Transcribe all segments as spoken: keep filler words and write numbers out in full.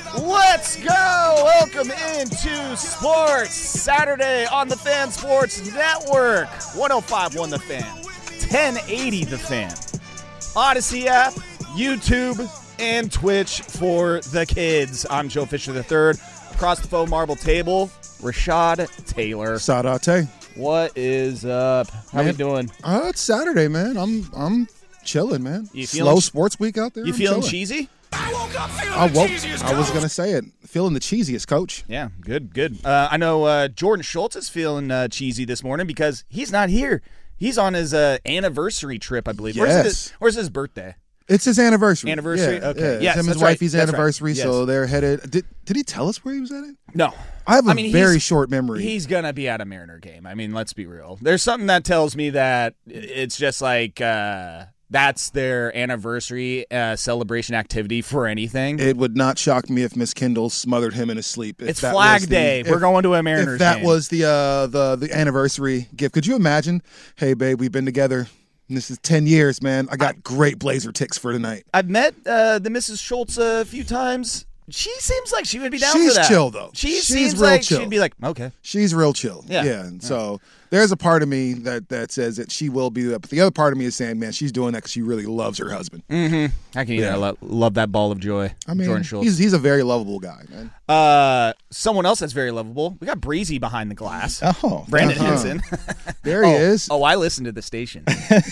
Let's go! Welcome into Sports Saturday on the Fan Sports Network. one oh five point one The Fan, ten eighty The Fan, Odyssey app, YouTube, and Twitch for the kids. I'm Joe Fisher the third. Across the faux marble table, Rashad Taylor. Sadate. What is up? How Man, we doing? Uh, it's Saturday, man. I'm I'm chilling, man. You Slow feeling, sports week out there. You I'm feeling chilling. cheesy? I woke up feeling I the woke. cheesiest, I was Coach. gonna say it. Feeling the cheesiest, coach. Yeah, good, good. Uh, I know uh, Jordan Schultz is feeling uh, cheesy this morning because he's not here. He's on his uh, anniversary trip, I believe. Where's Yes. his, where's his birthday? It's his anniversary. Anniversary? Yeah, Okay. Yeah. It's Yes, him and that's his right. wifey's That's right. anniversary, Yes. so they're headed. Did Did he tell us where he was at? It? No. I have a I mean, very he's- short memory. He's going to be at a Mariner game. I mean, let's be real. There's something that tells me that it's just like uh, that's their anniversary uh, celebration activity for anything. It would not shock me if Miss Kendall smothered him in his sleep. If It's that Flag was the- Day. if- We're going to a Mariners If that game. was the uh, the the anniversary gift, could you imagine? Hey, babe, we've been together. And this is ten years, man. I got great blazer ticks for tonight. I've met uh, the Missus Schultz a few times. She seems like she would be down She's for that. chill, though. She She's seems real like chill. she'd be like, okay. She's real chill. Yeah. Yeah. And so there's a part of me that, that says that she will be that. But the other part of me is saying, man, she's doing that because she really loves her husband. Mm-hmm. How can you Yeah. not lo- love that ball of joy, I mean, Jordan Schultz? he's he's a very lovable guy, man. Uh, someone else that's very lovable. We got Breezy behind the glass. Oh, Brandon uh-huh. Henson. There he oh, is. Oh, I listened to the station.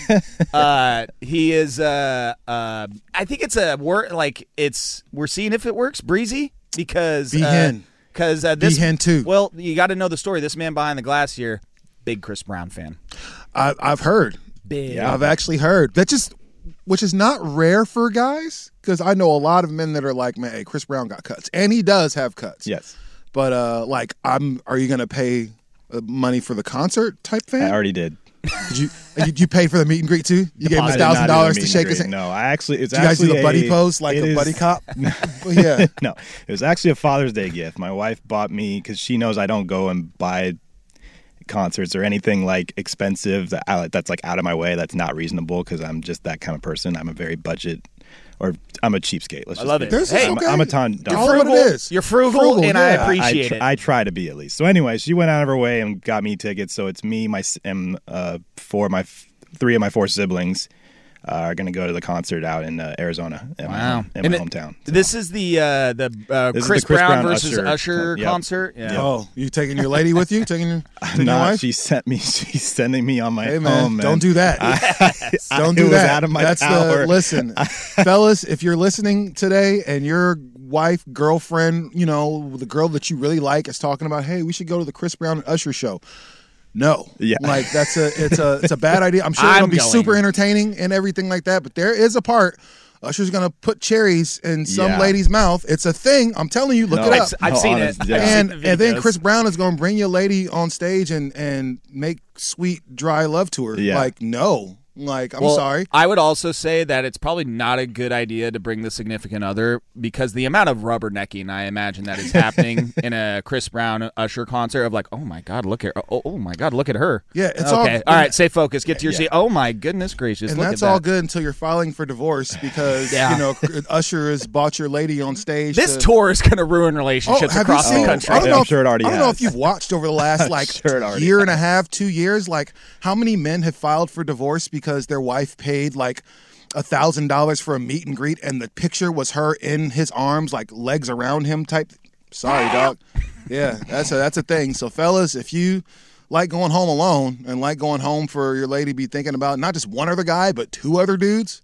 uh, he is. Uh, uh, I think it's a word like it's. We're seeing if it works. Breezy because Be uh, hen. Because uh, this Be hen too. Well, you got to know the story. This man behind the glass here, big Chris Brown fan. I, I've heard. Big. Yeah. I've actually heard. That just, which is not rare for guys, because I know a lot of men that are like, man, hey, Chris Brown got cuts, and he does have cuts. yes. But uh, like, I'm. Are you gonna pay uh, money for the concert type I fan? already did. Did you you, you pay for the meet and greet too? You gave him I a did not thousand do the dollars meet to and shake his greet. hand. No, I actually, it's Did you guys do actually the buddy a, pose like it a is- buddy cop? Yeah. No, it was actually a Father's Day gift. My wife bought me because she knows I don't go and buy concerts or anything like expensive that I, that's like out of my way. That's not reasonable because I'm just that kind of person. I'm a very budget, or I'm a cheapskate. Let's I just love be it. honest. There's I'm, okay. I'm a ton. You're dumb. frugal. What it is. You're frugal, Frugal, and I yeah. appreciate I, tr- it. I try to be at least. So anyway, she went out of her way and got me tickets. So it's me, my s- and uh, four of my f- three of my four siblings uh, are going to go to the concert out in uh, Arizona, in my, Wow. home, in And my it- hometown. So. This is the uh, the uh, This is Chris, the Chris Brown, Brown versus Usher, Usher con- yep. concert. Yeah. Yep. Oh, you taking your lady with you? Taking your, taking your Not, wife? she sent me. She's sending me on my Hey man, home. Man. don't do that. I, Don't I, do it was that. out of my That's power. the listen, fellas. If you're listening today and your wife, girlfriend, you know, the girl that you really like is talking about, hey, we should go to the Chris Brown and Usher show. No, Yeah. like that's a it's a it's a bad idea. I'm sure I'm it'll be going. super entertaining and everything like that, but there is a part. Usher's gonna put cherries in some Yeah. lady's mouth. It's a thing. I'm telling you. Look No, it I've, up. I've No, seen honest, it. yeah. I've seen and the and then videos. Chris Brown is going to bring your lady on stage and and make sweet dry love to her. Yeah. Like no, like I'm Well, sorry. I would also say that it's probably not a good idea to bring the significant other because the amount of rubbernecking I imagine that is happening in a Chris Brown Usher concert of like, oh my God, look at oh, oh my God, look at her. Yeah, it's okay. all- all right, stay focused. Get to your Yeah. seat. Oh my goodness gracious, And look that's at all that. good until you're filing for divorce because Yeah. you know Usher has bought your lady on stage. This to, tour is going to ruin relationships Oh, have across you seen, the country. I don't I'm know if, sure it already I don't know has. if you've watched over the last like sure it already year and a half, two years, like how many men have filed for divorce because their wife paid like a thousand dollars for a meet and greet, and the picture was her in his arms, like legs around him type. Sorry, dog. Yeah, that's a that's a thing. So, fellas, if you like going home alone and like going home for your lady to be thinking about not just one other guy but two other dudes,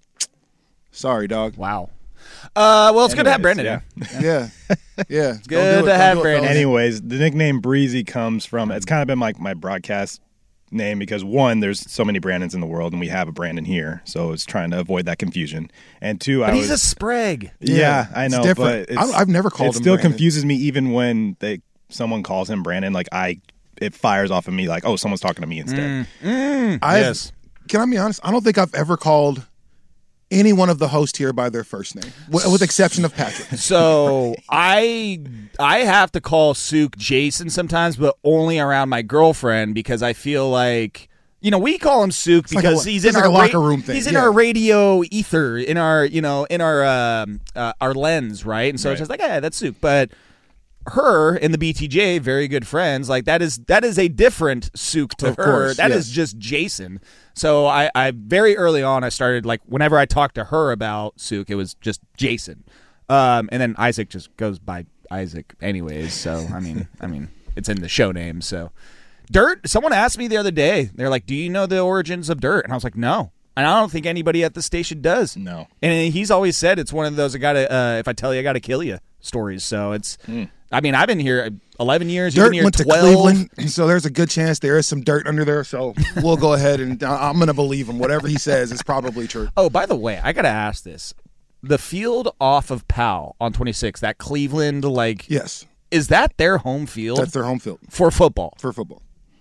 sorry, dog. Wow. Uh, well, it's good to have Anyways, Brandon yeah. in. Yeah, yeah. It's good to have Brandon. Anyways, the nickname Breezy comes from. It's kind of been like my broadcast name because one, there's so many Brandons in the world, and we have a Brandon here, so it's trying to avoid that confusion. And two, But I he's was a Sprague. yeah, Yeah, I it's know, different. but it's, I- I've never called it him still Brandon. confuses me even when they someone calls him Brandon. Like I, it fires off of me like, oh, someone's talking to me instead. I've, Yes. Can I be honest? I don't think I've ever called any one of the hosts here by their first name, with, with exception of Patrick. So I I have to call Sook Jason sometimes, but only around my girlfriend because I feel like You know, we call him Souk like because a- he's it's in like our a locker room thing, He's in yeah. our radio ether, in our you know, in our um, uh, our lens, right? And so it's Right. just like, yeah, that's Souk. But her and the B T J, very good friends. Like that is that is a different Souk to Of her. course, That yes. is just Jason. So I, I very early on, I started like whenever I talked to her about Souk, it was just Jason, um, and then Isaac just goes by Isaac, anyways. So I mean, I mean, it's in the show name. So Dirt. Someone asked me the other day. They're like, "Do you know the origins of Dirt?" And I was like, "No." And I don't think anybody at the station does. No. And he's always said it's one of those I gotta uh, if I tell you I gotta kill you stories. So it's Mm. I mean, I've been here eleven years, you've Dirt been here went to twelve. Cleveland, so there's a good chance there is some dirt under there. So we'll go ahead and I- I'm going to believe him. Whatever he says is probably true. Oh, by the way, I gotta ask this. The field off of Powell on twenty-six, that Cleveland, like Yes, is that their home field that's their home field for football? for football.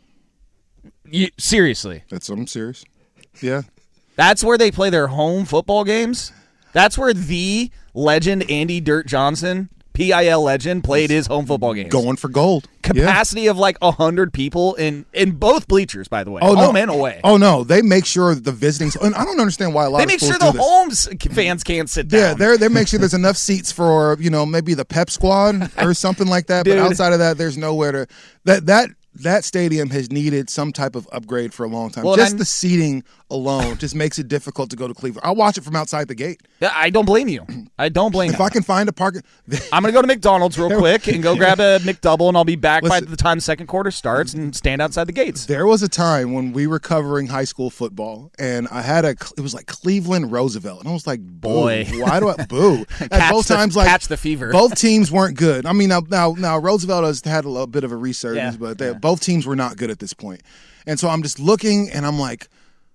You, seriously. That's I'm serious. Yeah, That's where they play their home football games? That's where the legend Andy Dirt Johnson, P I L legend, played his home football games. going for gold. Yeah. Capacity of like one hundred people in, in both bleachers, by the way. Oh, no. Home and away. Oh no, they make sure the visiting. And I don't understand why a lot they of make schools sure the do this. homes fans can't sit down. Yeah, they they make sure there's enough seats for you know maybe the pep squad or something like that. Dude. But outside of that, there's nowhere to that that that stadium has needed some type of upgrade for a long time. Well, just then- the seating alone just makes it difficult to go to Cleveland. I'll watch it from outside the gate. Yeah, I don't blame you. I don't blame If you. I can find a parking, I'm going to go to McDonald's real quick and go grab a McDouble, and I'll be back by Listen. the time second quarter starts and stand outside the gates. there was a time when we were covering high school football, and I had a. It was like Cleveland Roosevelt, and I was like, boo, Boy. why do I boo? At Catch both the- times, like catch the fever. Both teams weren't good. I mean, now now now Roosevelt has had a little bit of a resurgence, Yeah, but they, yeah. both teams were not good at this point. And so I'm just looking, and I'm like,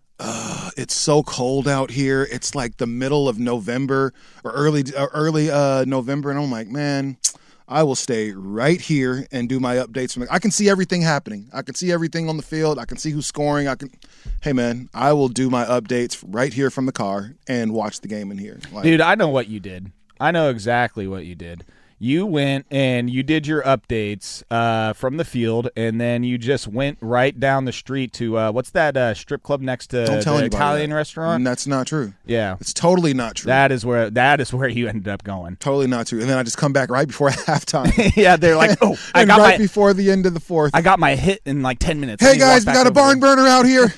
uh, it's so cold out here. It's like the middle of November or early uh, early uh, November, and I'm like, man, I will stay right here and do my updates from. The, I can see everything happening. I can see everything on the field. I can see who's scoring. I can. Hey, man, I will do my updates right here from the car and watch the game in here. Like, Dude, I know what you did. I know exactly what you did. You went and you did your updates uh, from the field, and then you just went right down the street to uh, what's that uh, strip club next to don't tell the anybody Italian that. restaurant? And that's not true. Yeah, It's totally not true. that is where that is where you ended up going. Totally not true. And then I just come back right before halftime. Yeah, they're like, oh, I and got right my before the end of the fourth. I got my hit in like ten minutes. hey Let me walk guys, we back got a over barn there. burner out here.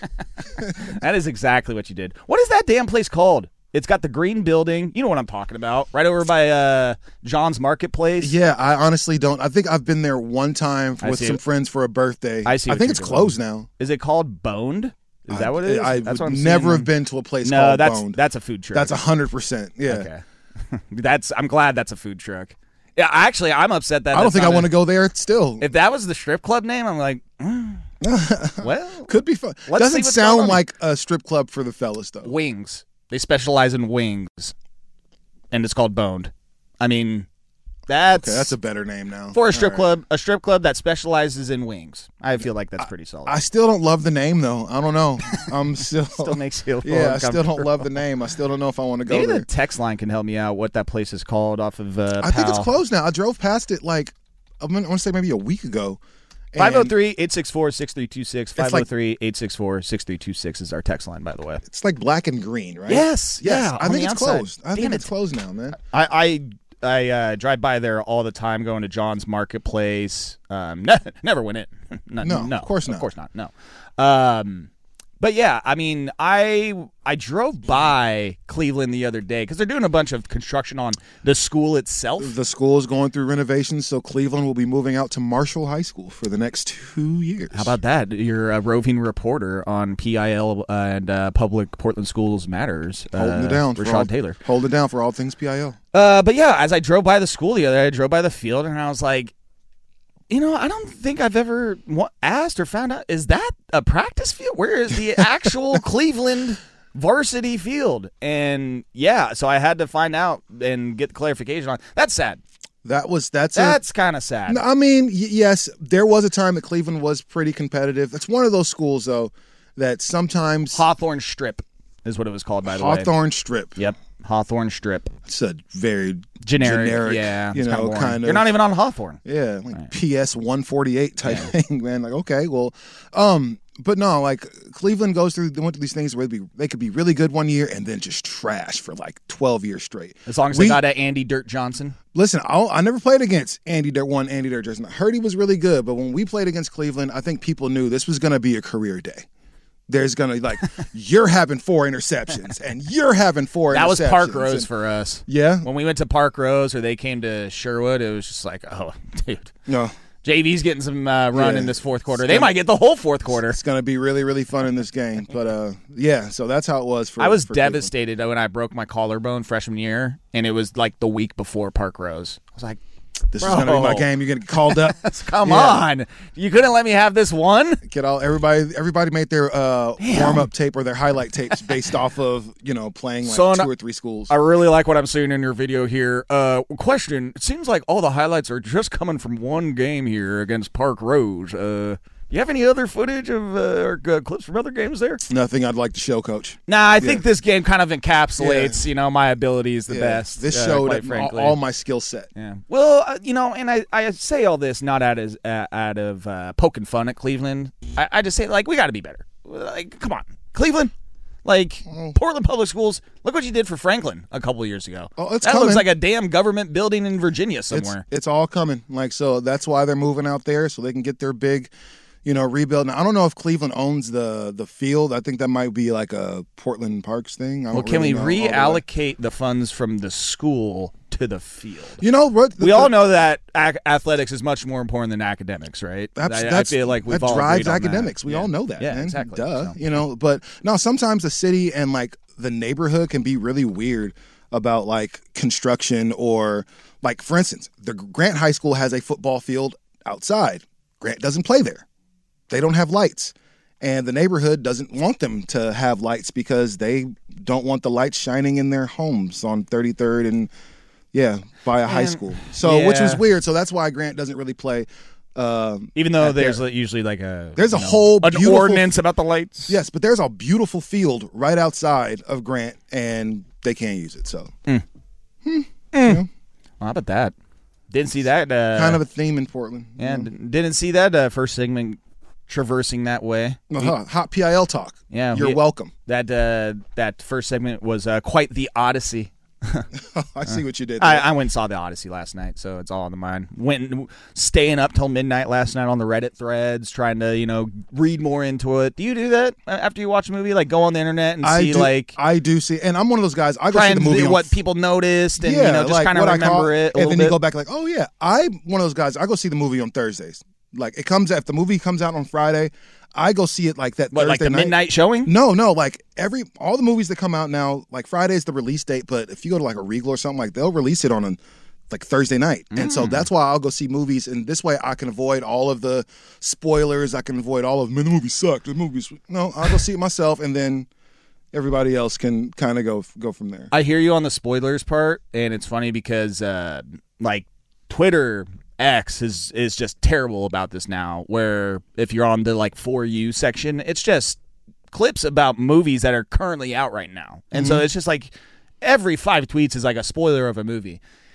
That is exactly what you did. What is that damn place called? It's got the green building. You know what I'm talking about. Right over by uh, John's Marketplace. Yeah, I honestly don't. I think I've been there one time I with see some it. friends for a birthday. I see I what think you're it's doing. closed now. Is it called Boned? Is that I, what it is? I that's would what I'm seeing never on- have been to a place No, called that's Boned. that's a food truck. That's a hundred percent. Yeah. Okay. That's. I'm glad that's a food truck. Yeah, actually, I'm upset that I don't that's think I not want a- to go there still. If that was the strip club name, I'm like, mm, well, Could be fun. Let's see Doesn't what's sound going on. like a strip club for the fellas though. wings. They specialize in wings, and it's called Boned. I mean, that's Okay, that's a better name now. for a strip All right. club. A strip club that specializes in wings. I feel like that's pretty solid. I still don't love the name though. I don't know. I'm still. Still makes you a little yeah, I still don't uncomfortable. love the name. I still don't know if I want to go Maybe there. the text line can help me out. What that place is called off of uh, I think it's Powell. closed now. I drove past it like I want to say maybe a week ago. and five oh three, eight six four, six three two six. like- five oh three, eight six four, six three two six is our text line, by the way. It's like black and green, right? Yes, Yes. yeah, I on think the it's outside. closed. I Damn think it. it's closed now, man. I I, I uh, drive by there all the time, going to John's Marketplace. Um, ne- never win it. no, No, no, of course not. Of course not. No. Um, but yeah, I mean, I I drove by Cleveland the other day because they're doing a bunch of construction on the school itself. The school is going through renovations, so Cleveland will be moving out to Marshall High School for the next two years. How about that? You're a roving reporter on P I L and uh, Public Portland Schools Matters. holding uh, it down? for Rashad all, Taylor. Hold it down for all things P I L. Uh, but yeah, as I drove by the school the other day, I drove by the field and I was like, you know, I don't think I've ever wa- asked or found out, is that a practice field? Where is the actual Cleveland varsity field? And yeah, so I had to find out and get the clarification on. That's sad. That was that's a, That's kind of sad. No, I mean, y- yes, there was a time that Cleveland was pretty competitive. That's one of those schools though that sometimes Hawthorne Strip. is what it was called, by the way. Hawthorne Strip. Yep, Hawthorne Strip. It's a very Generic, generic yeah. you it's know, kinda kind of. You're not even on Hawthorne. Yeah, like Right. P S one forty-eight type Yeah. thing, man. Like, okay, well, um, but no, like Cleveland goes through, they went through these things where they, be, they could be really good one year and then just trash for like twelve years straight. As long as We- they got a Andy Dirt Johnson. Listen, I'll, I never played against Andy Dirt, one Andy Dirt Johnson. I heard he was really good, but when we played against Cleveland, I think people knew this was going to be a career day. There's going to, like, you're having four interceptions, and you're having four That interceptions. was Park Rose and- for us. Yeah? When we went to Park Rose or they came to Sherwood, it was just like, oh, dude. No. J V's getting some uh, run Yeah. in this fourth quarter. It's They gonna- might get the whole fourth quarter. It's going to be really, really fun in this game. But, uh, yeah, so that's how it was for I was for Cleveland. devastated when I broke my collarbone freshman year, and it was like the week before Park Rose. I was like, This is going to be my Bro. game. You're going to get called up. come Yeah. on. You couldn't let me have this one? Get all everybody. Everybody made their uh, Damn. warm up tape or their highlight tapes based off of you know playing like Son, two or three schools. I really like what I'm seeing in your video here. Uh, question, it seems like all the highlights are just coming from one game here against Park Rose. Uh, you have any other footage of uh, or uh, clips from other games there? Nothing I'd like to show, Coach. Nah, I think this game kind of encapsulates, Yeah. you know, my abilities the Yeah, best. This uh, showed quite it- all, frankly. all my skill set. Yeah. Well, uh, you know, and I, I say all this not out of uh, out of uh, poking fun at Cleveland. I, I just say like we got to be better. Like, come on, Cleveland. Like Portland Public Schools. Look what you did for Franklin a couple of years ago. Oh, it's that coming. looks like a damn government building in Virginia It's somewhere. it's all coming. Like so, that's why they're moving out there so they can get their big, you know, rebuild. Now I don't know if Cleveland owns the the field. I think that might be like a Portland Parks thing. I don't well, can really we know all the way. reallocate the funds from the school to the field? You know what? We all know that ac- athletics is much more important than academics, right? That's, I, I that's, feel like we've that all drives agreed on that. academics. We Yeah. all know that. Yeah, man. exactly. Duh. So- You know, but no, sometimes the city and like the neighborhood can be really weird about like construction or like, for instance, the Grant High School has a football field outside. Grant doesn't play there. They don't have lights. And the neighborhood doesn't want them to have lights because they don't want the lights shining in their homes on thirty-third and yeah, by a high And- school. So, which was yeah. weird. So that's why Grant doesn't really play. Um, Even though at there's their- like, usually like a There's a you know, whole an beautiful- ordinance about the lights. Yes, but there's a beautiful field right outside of Grant, and they can't use it. So, Well, how about that? Didn't see that. Uh, kind of a theme in Portland. you yeah, know? d- didn't see that uh, first segment traversing that way. Uh-huh. Hot P I L talk. Yeah, You're we- welcome. That uh, that first segment was uh, quite the odyssey. I see what you did. I, there. I went and saw the Odyssey last night, so it's all on the mind. Went and staying up till midnight last night on the Reddit threads, trying to you know read more into it. Do you do that uh, after you watch a movie? Like go on the internet and I see do, like I do see, and I'm one of those guys. I go try see and the movie see on what f- people noticed and yeah, you know just like kind of what I remember call- it a and little then bit. you go back like, oh yeah, I'm one of those guys. I go see the movie on Thursdays. Like it comes if the movie comes out on Friday, I go see it like that What, Thursday like the night. midnight showing? No, no, like every all the movies that come out now, like Friday's the release date, but if you go to like a Regal or something, like they'll release it on a like Thursday night. And Mm. so that's why I'll go see movies, and this way I can avoid all of the spoilers. I can avoid all of man, the movie sucked. The movie's no, I'll go see it myself, and then everybody else can kind of go go from there. I hear you on the spoilers part, and it's funny because uh, like Twitter X is is just terrible about this now. Where if you're on the like for you section, it's just clips about movies that are currently out right now, and so it's just like every five tweets is like a spoiler of a movie.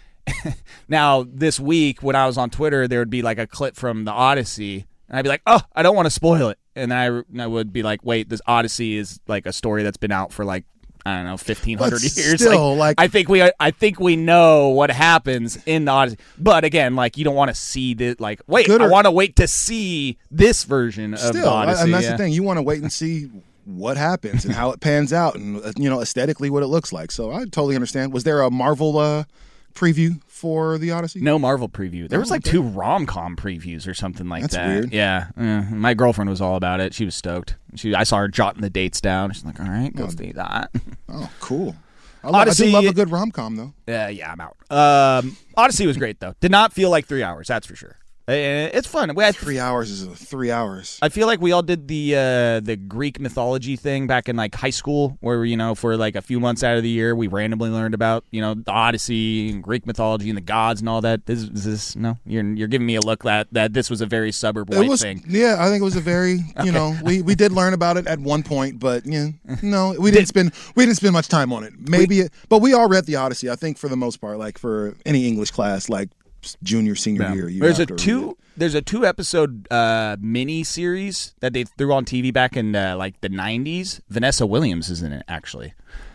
Now this week when I was on Twitter, there would be like a clip from the Odyssey, and I'd be like, "Oh, I don't want to spoil it," and then I, and I would be like, "Wait, this Odyssey is like a story that's been out for like." I don't know, fifteen hundred But years. still, like- I think we, I think we know what happens in the Odyssey. But again, like you don't want to see the like. Wait, Good I or- want to wait to see this version of the Still, Odyssey. and that's yeah. the thing. You want to wait and see what happens and how it pans out, and uh, you know aesthetically what it looks like. So I totally understand. Was there a Marvel uh, preview for the Odyssey? No Marvel preview. There was Oh, like okay. two rom com previews or something like That's that. weird. Yeah, uh, my girlfriend was all about it. She was stoked. She, I saw her jotting the dates down. She's like, "All right, go see that." Oh, cool. I, lo- I Odyssey- do love a good rom com though. Yeah, yeah, I'm out. Um, Odyssey was great though. Did not feel like three hours. That's for sure. Uh, It's fun. We had Three hours is a three hours. I feel like we all did the uh, the Greek mythology thing back in like high school, where you know for like a few months out of the year we randomly learned about you know the Odyssey and Greek mythology and the gods and all that. This is this no, you're you're giving me a look that that this was a very suburb white It was, thing. yeah, I think it was a very, you know, we, we did learn about it at one point, but you know, no, we didn't spend we didn't spend much time on it. Maybe, it, but we all read the Odyssey. I think for the most part, like for any English class, like junior, senior Yeah. year, you There's a have to read two. it. There's a two episode uh, mini series that they threw on T V back in uh, like the nineties. Vanessa Williams is in it actually.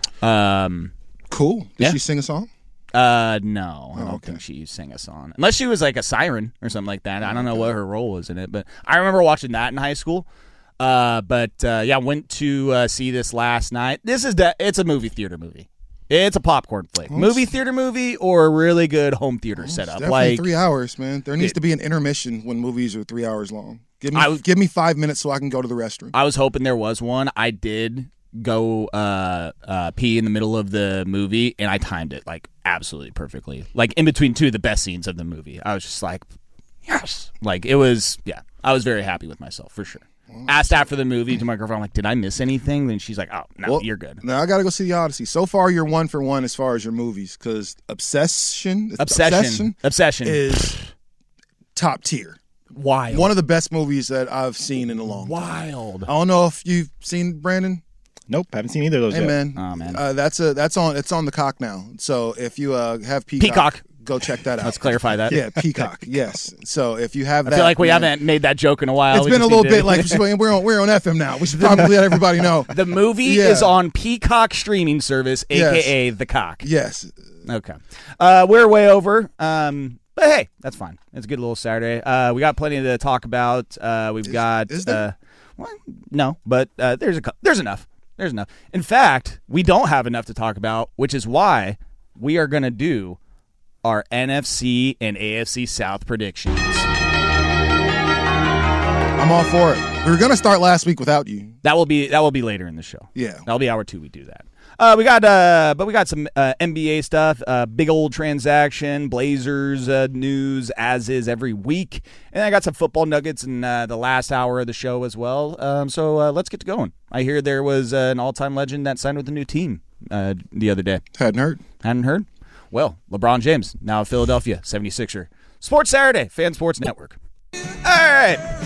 Um, Cool. Did Yeah. she sing a song? uh, no, I don't okay. think she sang a song unless she was like a siren or something like that. I don't know what her role was in it, but I remember watching that in high school. Uh, but uh, yeah, went to uh, see this last night. This is de- it's a movie theater movie. It's a popcorn flick. Movie theater movie or a really good home theater setup. Definitely Like three hours, man. There needs It- to be an intermission when movies are three hours long. Give me, I was- give me five minutes so I can go to the restroom. I was hoping there was one. I did go uh, uh, pee in the middle of the movie, and I timed it like absolutely perfectly. Like in between two of the best scenes of the movie, I was just like, yes. Like it was, yeah. I was very happy with myself for sure. Asked after the movie to my girlfriend, like, did I miss anything? Then she's like, oh, no, Well, you're good. Now I got to go see the Odyssey. So far, you're one for one as far as your movies because Obsession, Obsession. Obsession. is top tier. Wild. One of the best movies that I've seen in a long time. Wild. I don't know if you've seen Brandon. Nope, haven't seen either of those Hey yet. man, Oh, man. Uh, that's a that's on it's on the cock now. So if you uh, have Peacock, Peacock. go check that out. Let's clarify that. Yeah, Peacock. Yes. So if you have I that, feel like we man, haven't made that joke in a while. It's We been a just little need to- bit like we're on we're on F M now. We should probably let everybody know. The movie Yeah. is on Peacock streaming service, a k a. The Cock. Yes. Okay. Uh, we're way over. Um, but hey, that's fine. It's a good little Saturday. Uh, we got plenty to talk about. Uh, we've Is- got. is there? Uh, well, no, but uh, there's a cou- there's enough. There's enough. In fact, we don't have enough to talk about, which is why we are going to do our N F C and A F C South predictions. I'm all for it. We were gonna start last week without you. That will be that will be later in the show. Yeah. That'll be hour two. We do that. Uh, we got, uh, but we got some uh, N B A stuff. Uh, big old transaction, Blazers uh, news, as is every week, and I got some football nuggets in uh, the last hour of the show as well. Um, so uh, let's get to going. I hear there was uh, an all-time legend that signed with a new team uh, the other day. Hadn't heard. Hadn't heard? Well, LeBron James, now a Philadelphia seventy-sixer. Sports Saturday, Fan Sports Network. All right.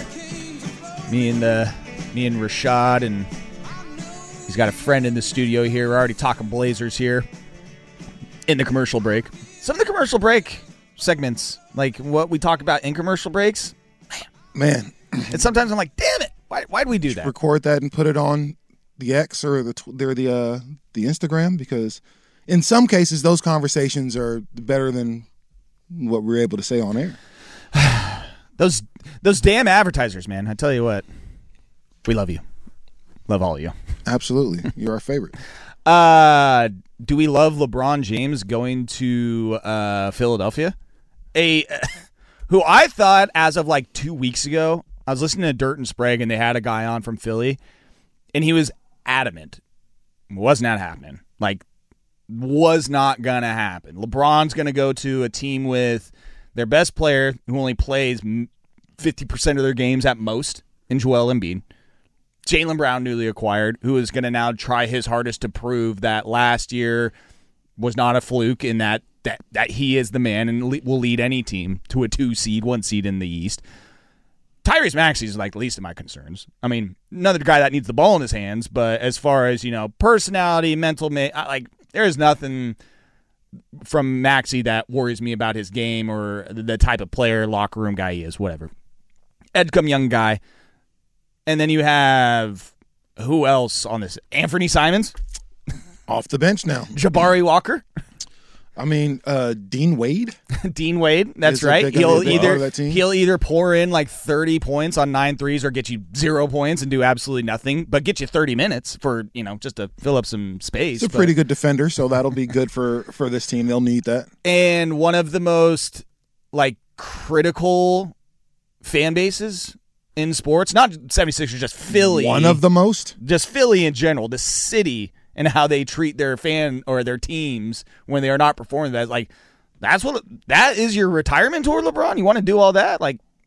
Me and uh, me and Rashad, and he's got a friend in the studio here. We're already talking Blazers here in the commercial break. Some of the commercial break segments, like what we talk about in commercial breaks, Man, and sometimes I'm like, damn it, why why do we do that? record that and put it on the X or the tw- or the uh, the Instagram because in some cases those conversations are better than what we're able to say on air. Those those damn advertisers, man. I tell you what, we love you, love all of you. Absolutely, you're our favorite. Uh, do we love LeBron James going to uh, Philadelphia? A who I thought as of like two weeks ago, I was listening to Dirt and Sprague, and they had a guy on from Philly, and he was adamant, was not happening. Like, was not gonna happen. LeBron's gonna go to a team with their best player who only plays fifty percent of their games at most in Joel Embiid. Jaylen Brown, newly acquired, who is going to now try his hardest to prove that last year was not a fluke and that that, that he is the man and le- will lead any team to a two seed, one seed in the East. Tyrese Maxey is like the least of my concerns. I mean, another guy that needs the ball in his hands, but as far as, you know, personality, mental, ma- like there is nothing from Maxey that worries me about his game or the type of player, locker room guy he is, whatever. Edgecombe young guy. And then you have, who else on this? Anthony Simons? Off the bench now. Jabari Walker? I mean, uh, Dean Wade. Dean Wade, that's Is a right. big- He'll a big part either of that team. he'll either pour in like thirty points on nine threes or get you zero points and do absolutely nothing, but get you thirty minutes for, you know, just to fill up some space. He's a But- pretty good defender, so that'll be good for, for this team. They'll need that. and one of the most like critical fan bases in sports, not seventy-sixers, just Philly. One of the most. just Philly in general, the city and how they treat their fan or their teams when they are not performing. That like that's what that is your retirement tour, LeBron. You want to do all that? Like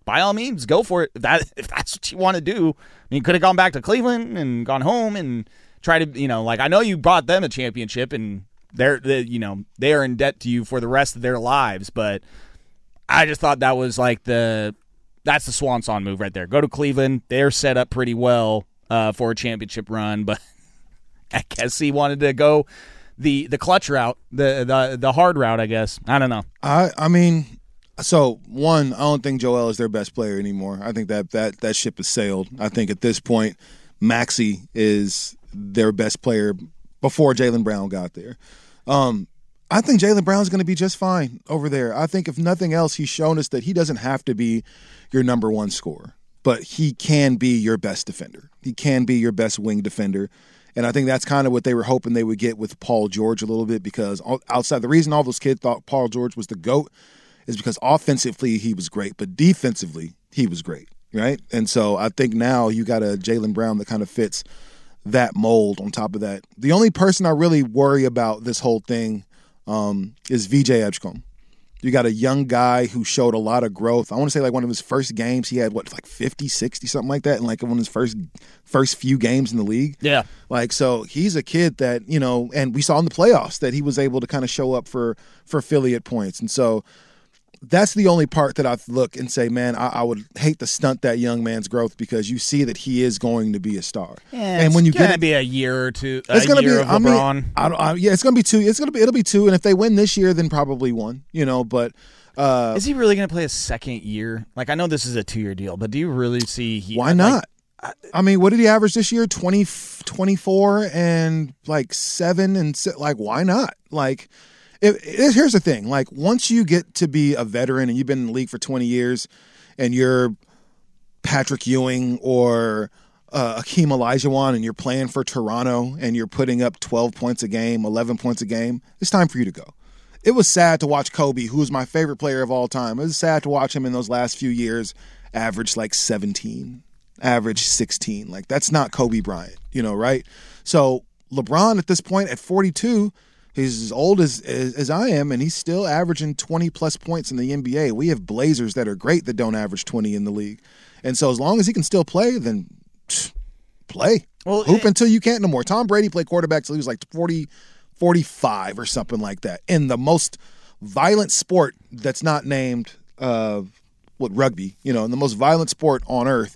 by all means, go for it. If that if that's what you want to do, I mean, you could have gone back to Cleveland and gone home and tried to, you know, like I know you brought them a championship and they're, they, you know, they are in debt to you for the rest of their lives. But I just thought that was like the that's the swan song move right there. Go to Cleveland. They're set up pretty well uh, for a championship run, but I guess he wanted to go the the clutch route, the the the hard route, I guess. I don't know. I I mean, so one, I don't think Joel is their best player anymore. I think that that that ship has sailed. I think at this point, Maxey is their best player before Jaylen Brown got there. Um, I think Jaylen Brown's going to be just fine over there. I think if nothing else, he's shown us that he doesn't have to be your number one scorer, but he can be your best defender. He can be your best wing defender. And I think that's kind of what they were hoping they would get with Paul George a little bit, because outside the reason all those kids thought Paul George was the GOAT is because offensively he was great, but defensively he was great, right? And so I think now you got a Jaylen Brown that kind of fits that mold on top of that. The only person I really worry about this whole thing um, is V J Edgecombe. You got a young guy who showed a lot of growth. I want to say like one of his first games, he had what, like fifty, sixty, something like that, in like one of his first first few games in the league. Yeah. Like, so he's a kid that, you know, and we saw in the playoffs that he was able to kind of show up for, for Philly at points. And so that's the only part that I look and say, man, I, I would hate to stunt that young man's growth, because you see that he is going to be a star. Yeah, and when you it's gonna get it, be a year or two. it's a gonna year be. of I LeBron. mean, I, I, yeah, it's gonna be two. It's gonna be. It'll be two. And if they win this year, then probably one. You know, but uh, is he really going to play a second year? Like, I know this is a two-year deal, but do you really see he? why not? Like, I mean, what did he average this year? twenty, twenty-four and like seven and si- like, why not? Like. If, if, here's the thing. Like, once you get to be a veteran and you've been in the league for twenty years and you're Patrick Ewing or uh, Akeem Olajuwon and you're playing for Toronto and you're putting up twelve points a game, eleven points a game, it's time for you to go. It was sad to watch Kobe, who was my favorite player of all time. It was sad to watch him in those last few years average like seventeen, average sixteen. Like, that's not Kobe Bryant, you know, right? So LeBron at this point at forty-two, he's as old as, as as I am, and he's still averaging twenty-plus points in the N B A. We have Blazers that are great that don't average twenty in the league. And so as long as he can still play, then pff, play. Well, Hoop it, until you can't no more. Tom Brady played quarterback till he was like forty, forty-five or something like that, in the most violent sport that's not named uh, what rugby, you know, in the most violent sport on earth.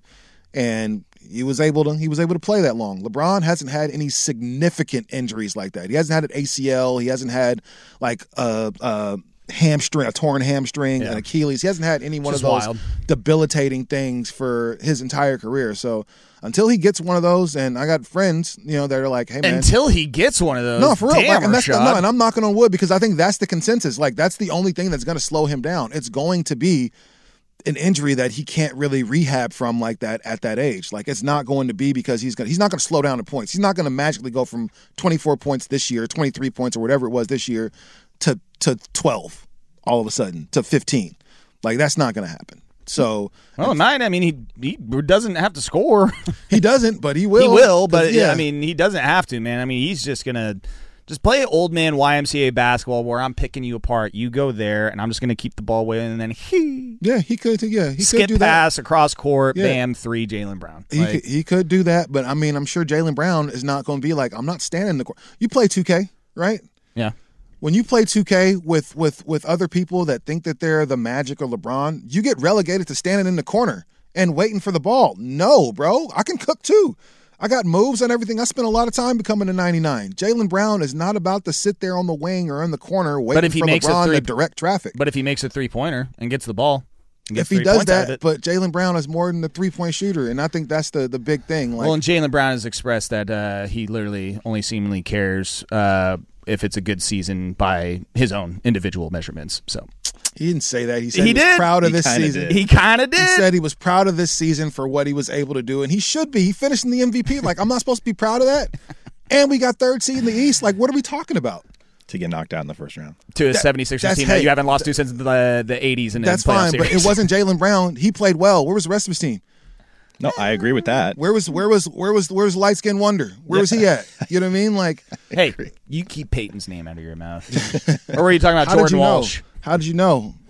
And he was able to he was able to play that long. LeBron hasn't had any significant injuries like that. He hasn't had an A C L. He hasn't had like a, a hamstring, a torn hamstring, yeah. an Achilles. He hasn't had any one Just of those wild. debilitating things for his entire career. So until he gets one of those, and I got friends, you know, that are like, hey man, until he gets one of those. no, for real. Damn, Like, and that's the, Rashad. no, and I'm knocking on wood, because I think that's the consensus. Like, that's the only thing that's going to slow him down. It's going to be an injury that he can't really rehab from like that at that age. Like, it's not going to be because he's going he's not going to slow down in points. He's not going to magically go from twenty-four points this year, twenty-three points or whatever it was this year, to to twelve all of a sudden, to fifteen. Like, that's not going to happen. So, well, it might. I mean, he he doesn't have to score. he doesn't, but he will. He will, but yeah. I mean, he doesn't have to, man. I mean, he's just gonna just play old man Y M C A basketball where I'm picking you apart. You go there, and I'm just gonna keep the ball away, and then he yeah, he could. Yeah, he skip could do pass across court, Yeah. bam, three, Jaylen Brown. that. He Like, could, he could do that, but I mean, I'm sure Jaylen Brown is not going to be like, I'm not standing in the court. You play two K, right? yeah, When you play two K with with with other people that think that they're the Magic or LeBron, you get relegated to standing in the corner and waiting for the ball. No, bro, I can cook too. I got moves and everything. I spent a lot of time becoming a ninety-nine. Jaylen Brown is not about to sit there on the wing or in the corner waiting if he for makes a LeBron three- to direct traffic. but if he makes a three pointer and gets the ball, and gets If he three does points out of that, it- but Jaylen Brown is more than a three-point shooter, and I think that's the the big thing. Like, well, and Jaylen Brown has expressed that uh, he literally only seemingly cares uh, if it's a good season by his own individual measurements. So he didn't say that. He said He he, was did. proud of He this kinda season. did. he kind of did. He said he was proud of this season for what he was able to do, and he should be. He finished in the M V P. Like, I'm not supposed to be proud of that? And we got third seed in the East. Like, what are we talking about? To get knocked out in the first round. to a seventy-sixers that's- team hey, that you haven't lost to since the the eighties and That's playoff fine, but series. it wasn't Jaylen Brown. He played well. Where was the rest of his team? No, I agree with that. Where was where was where was where was light skinned wonder? Where was he at? You know what I mean? Like, Hey, you keep Peyton's name out of your mouth. Or were you talking about how did Jordan you know? Walsh? How did you know?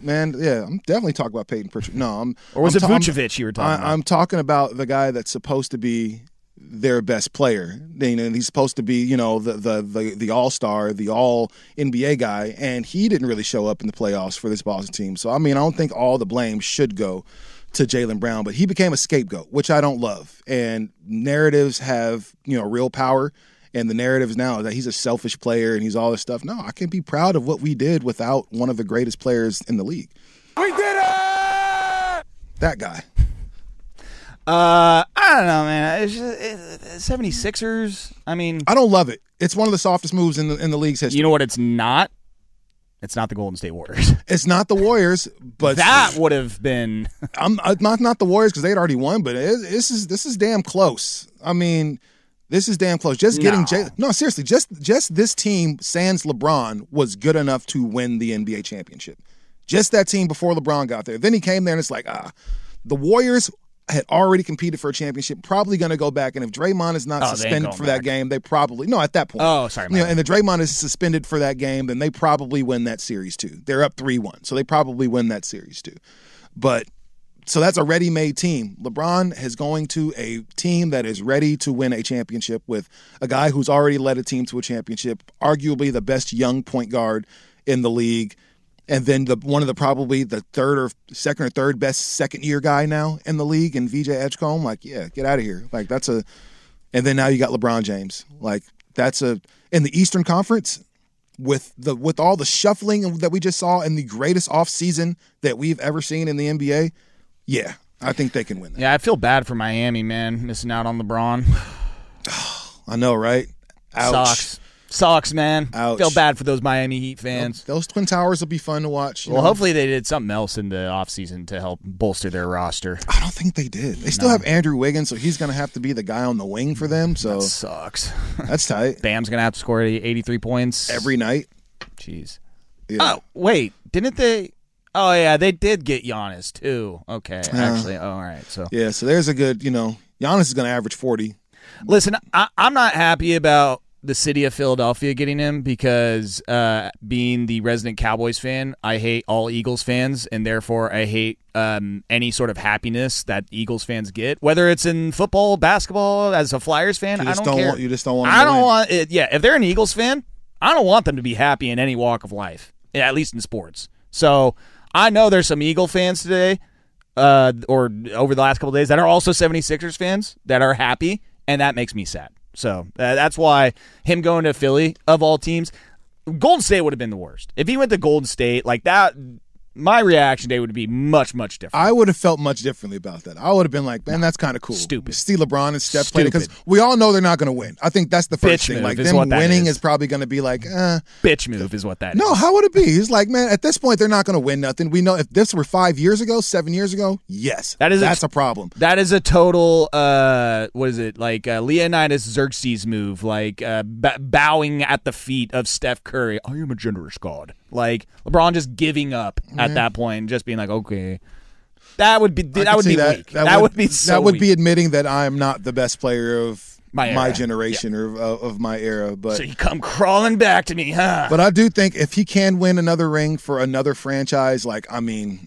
man. Yeah, I'm definitely talking about Peyton Pritchard. No, I'm. Or was I'm it ta- Vucevic you were talking I, about? I'm talking about the guy that's supposed to be their best player. You know, he's supposed to be, you know, the the the, the all star, the all N B A guy, and he didn't really show up in the playoffs for this Boston team. So I mean, I don't think all the blame should go to Jaylen Brown, but he became a scapegoat, which I don't love. And narratives have, you know, real power. And the narrative now is that he's a selfish player and he's all this stuff. No, I can be proud of what we did without one of the greatest players in the league. We did it! That guy. Uh, I don't know, man. It's just, it, seventy-sixers, I mean. I don't love it. It's one of the softest moves in the, in the league's history. You know what it's not? It's not the Golden State Warriors. It's not the Warriors, but that would have been. I'm uh, not not the Warriors because they had already won, but it, this is this is damn close. I mean, this is damn close. Just getting No. Jay, no seriously, just just this team sans LeBron was good enough to win the N B A championship. Just that team before LeBron got there. Then he came there and it's like ah, the Warriors had already competed for a championship, probably going to go back. And if Draymond is not Oh, they ain't suspended going for back. that game, they probably no at that point. Oh, sorry, my You know, bad. and the Draymond is suspended for that game, then they probably win that series too. They're up three one, so they probably win that series too. But so that's a ready-made team. LeBron is going to a team that is ready to win a championship with a guy who's already led a team to a championship, arguably the best young point guard in the league. And then the one of the probably the third or second or third best second year guy now in the league, and V J Edgecombe. Like, yeah, get out of here. Like that's a, and then now you got LeBron James. Like that's a in the Eastern Conference with the with all the shuffling that we just saw in the greatest offseason that we've ever seen in the N B A. Yeah, I think they can win that. Yeah, I feel bad for Miami, man, missing out on LeBron. I know, right? Ouch. Sucks. Sucks, man. Ouch. Feel bad for those Miami Heat fans. Those Twin Towers will be fun to watch. you Well, know? hopefully they did something else in the offseason to help bolster their roster. I don't think they did. They still have Andrew Wiggins, so he's going to have to be the guy on the wing for them. So Sucks. that's tight. Bam's going to have to score eighty-three points. Every night. Jeez. Yeah. Oh, wait. Didn't they? Oh, yeah, they did get Giannis, too. Okay, Uh, actually. Oh, all right. So, Yeah, so there's a good, you know, Giannis is going to average forty. listen, I, I'm not happy about the city of Philadelphia getting him because uh, being the resident Cowboys fan, I hate all Eagles fans, and therefore I hate um, any sort of happiness that Eagles fans get, whether it's in football, basketball. As a Flyers fan, You I just don't, don't care. want- you just don't want them I to don't win. want it. Yeah, if they're an Eagles fan, I don't want them to be happy in any walk of life, at least in sports. So I know there's some Eagle fans today, uh, or over the last couple of days, that are also seventy-sixers fans that are happy, and that makes me sad. So uh, that's why him going to Philly, of all teams, Golden State would have been the worst. If he went to Golden State, like that, my reaction day would be much, much different. I would have felt much differently about that. I would have been like, man, that's kind of cool. Stupid. See LeBron and Steph playing because Stupid. we all know they're not going to win. I think that's the first Bitch thing. move Like is them what that winning is. is probably going to be like, eh. Bitch move is what that No, is. how would it be? He's like, man, at this point they're not going to win nothing. We know if this were five years ago, seven years ago, yes, That is a- that's a problem. That is a total, uh, what is it, like uh, Leonidas Xerxes move, like uh, b- bowing at the feet of Steph Curry. I am a generous god. Like LeBron just giving up at that point and just being like, okay. That would be I that could would see be weak. That, would, be so that would weak. be admitting that I'm not the best player of My my, era. generation or of, of my era. But So you come crawling back to me, huh? but I do think if he can win another ring for another franchise, like I mean,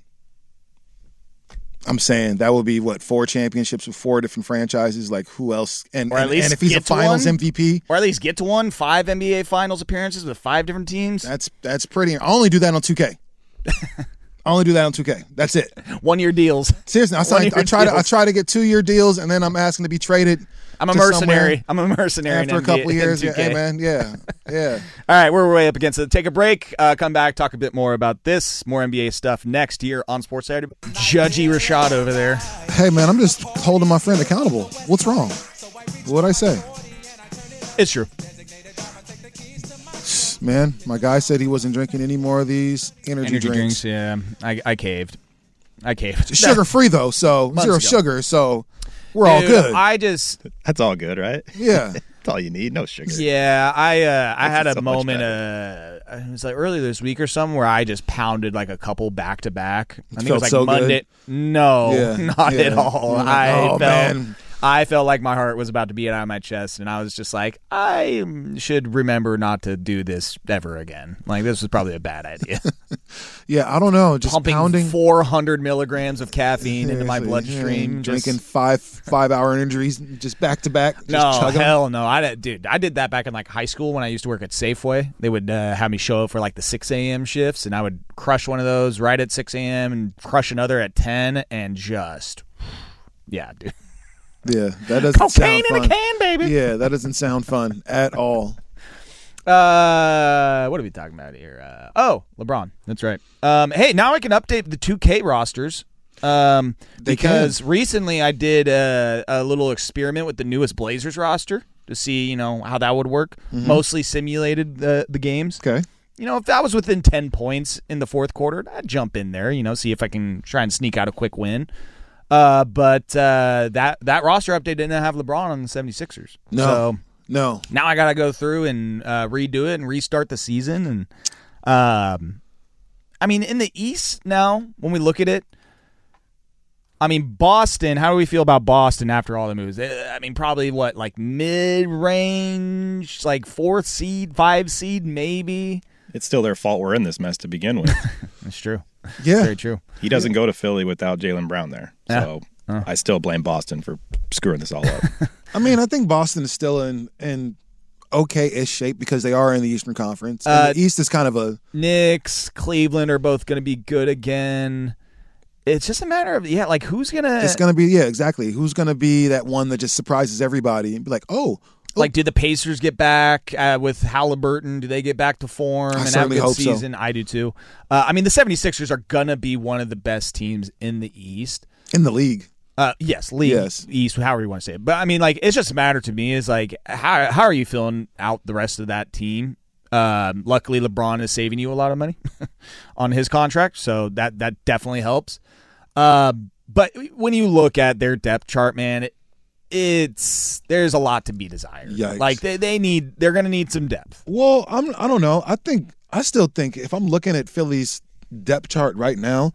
I'm saying that would be what four championships with four different franchises. Like who else? And Or at and, least and if he's a get to Finals one? M V P, Or at least get to one, five N B A Finals appearances with five different teams. that's that's pretty. I only do that on two K. I only do that on two K. That's it. One year deals. Seriously, I, signed, I One-year try to I deals. try to get two year deals, and then I'm asking to be traded. I'm a to mercenary. somewhere I'm a mercenary in after a N B A couple years. in Yeah, two K. hey man, yeah, yeah. All right, we're way up against it. Take a break, uh, come back, talk a bit more about this, more N B A stuff next here on Sports Saturday. Judgy Rashad over there. Hey man, I'm just holding my friend accountable. What's wrong? What'd I say? It's true. Man, my guy said he wasn't drinking any more of these energy, Energy drinks. drinks, yeah. I, I caved. I caved. Sugar free though, so Months zero ago. sugar, so we're all Dude, good. I just, That's all good, right? yeah. That's all you need. No sugar. yeah, I uh, I had it a so much moment, uh, it was like earlier this week or something, where I just pounded like a couple back to back. I think it felt was like so good? Monday. No, Yeah, not yeah. at all. You're like, I oh, felt, man. I felt like my heart was about to beat out of my chest, and I was just like, I should remember not to do this ever again. Like, this was probably a bad idea. Yeah, I don't know. Just Pumping pounding four hundred milligrams of caffeine into my Seriously, bloodstream. yeah, just- drinking five five hour injuries just back to back. just No, chugging 'em. hell no. I did- dude, I did that back in like high school when I used to work at Safeway. They would uh, have me show up for like the six a.m. shifts, and I would crush one of those right at six a.m. and crush another at ten, and just, yeah, dude. Yeah, that doesn't Cocaine sound in fun. a can, baby. Yeah, that doesn't sound fun at all. Uh, what are we talking about here? Uh, oh, LeBron. That's right. Um, hey, now I can update the two K rosters. Um, They because recently I did a, a little experiment with the newest Blazers roster to see, you know, how that would work. Mm-hmm. Mostly simulated the the games. Okay. You know, if that was within ten points in the fourth quarter, I'd jump in there. You know, see if I can try and sneak out a quick win. Uh, but uh, that that roster update didn't have LeBron on the seventy-sixers. No. So No. now I got to go through and uh, redo it and restart the season. And um, I mean, in the East now, when we look at it, I mean, Boston, how do we feel about Boston after all the moves? Eh, I mean, probably what, like mid-range, like fourth seed, five seed, maybe? It's still their fault we're in this mess to begin with. That's true. Yeah. Very true. He doesn't go to Philly without Jaylen Brown there. So Yeah. I still blame Boston for screwing this all up. I mean, I think Boston is still in in okay-ish shape because they are in the Eastern Conference. And Uh, the East is kind of a Knicks, Cleveland are both going to be good again. It's just a matter of, yeah, like who's going to... it's going to be yeah, exactly. Who's going to be that one that just surprises everybody and be like, "Oh, Like, do the Pacers get back uh, with Halliburton? Do they get back to form I and have a certainly good hope so. season? I do too. Uh, I mean, the seventy-sixers are going to be one of the best teams in the East. in the league." Uh, yes, league, Yes. East, however you want to say it. But, I mean, like, it's just a matter to me is, like, how how are you feeling out the rest of that team? Um, luckily, LeBron is saving you a lot of money on his contract, so that, that definitely helps. Uh, but when you look at their depth chart, man, it, it's there's a lot to be desired. Yikes. Like they, they need they're gonna need some depth. Well, I'm I don't know. I think I still think if I'm looking at Philly's depth chart right now,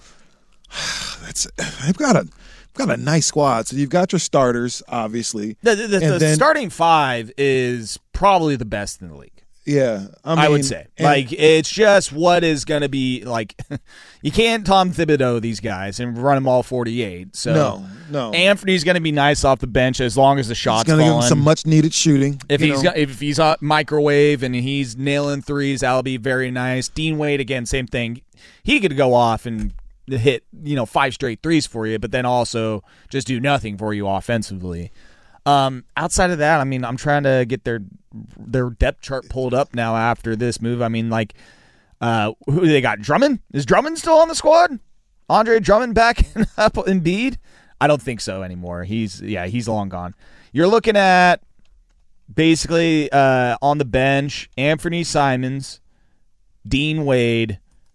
that's they've got a got a nice squad. So you've got your starters, obviously. The, the, the, And the then- starting five is probably the best in the league. Yeah, I, mean, I would say. and- Like, it's just what is going to be, like, you can't Tom Thibodeau these guys and run them all forty-eight. So No, no. Anthony's going to be nice off the bench as long as the he's shots going to give falling. him some much needed shooting. If you he's know. got, if he's on microwave and he's nailing threes, that'll be very nice. Dean Wade, again, same thing. He could go off and hit, you know, five straight threes for you, but then also just do nothing for you offensively. Um, outside of that, I mean, I'm trying to get their their depth chart pulled up now after this move. I mean, like, uh, who they got? Drummond? Is Drummond still on the squad? Andre Drummond back up in Embiid? I don't think so anymore. He's yeah, he's long gone. You're looking at basically uh, on the bench, Anthony Simons, Dean Wade,